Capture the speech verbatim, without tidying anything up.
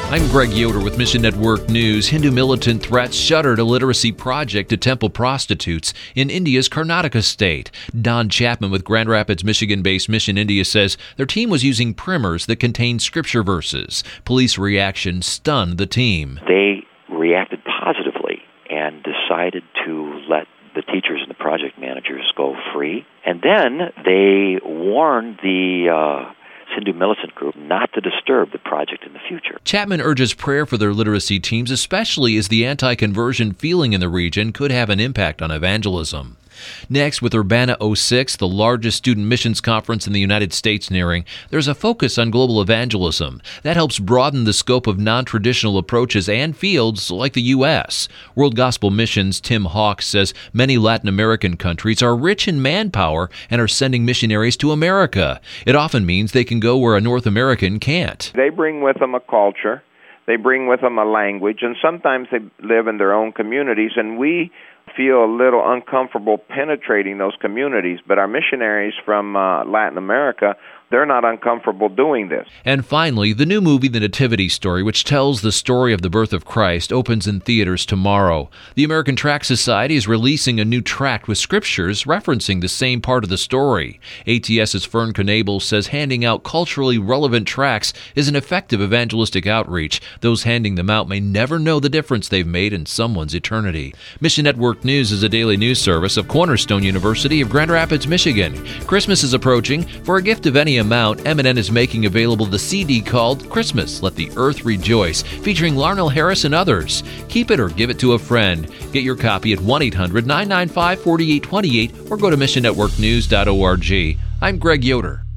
I'm Greg Yoder with Mission Network News. Hindu militant threats shuttered a literacy project to temple prostitutes in India's Karnataka state. Don Chapman with Grand Rapids, Michigan-based Mission India says their team was using primers that contained scripture verses. Police reaction stunned the team. They reacted positively and decided to let the teachers and the project managers go free. And then they warned the uh, Hindu militant group not to disturb the project in the future. Chapman urges prayer for their literacy teams, especially as the anti-conversion feeling in the region could have an impact on evangelism. Next, with Urbana oh six, the largest student missions conference in the United States nearing, there's a focus on global evangelism. That helps broaden the scope of non-traditional approaches and fields like the U S World Gospel Missions' Tim Hawks says many Latin American countries are rich in manpower and are sending missionaries to America. It often means they can go where a North American can't. They bring with them a culture, they bring with them a language, and sometimes they live in their own communities, and we feel a little uncomfortable penetrating those communities, but our missionaries from uh, Latin America, they're not uncomfortable doing this. And finally, the new movie The Nativity Story, which tells the story of the birth of Christ, opens in theaters tomorrow. The American Tract Society is releasing a new tract with scriptures referencing the same part of the story. ATS's Fern Knable says handing out culturally relevant tracts is an effective evangelistic outreach. Those handing them out may never know the difference they've made in someone's eternity. Mission Network News is a daily news service of Cornerstone University of Grand Rapids, Michigan. Christmas is approaching. For a gift of any amount, M and N is making available the C D called Christmas, Let the Earth Rejoice, featuring Larnell Harris and others. Keep it or give it to a friend. Get your copy at one eight hundred nine nine five four eight two eight or go to mission network news dot org. I'm Greg Yoder.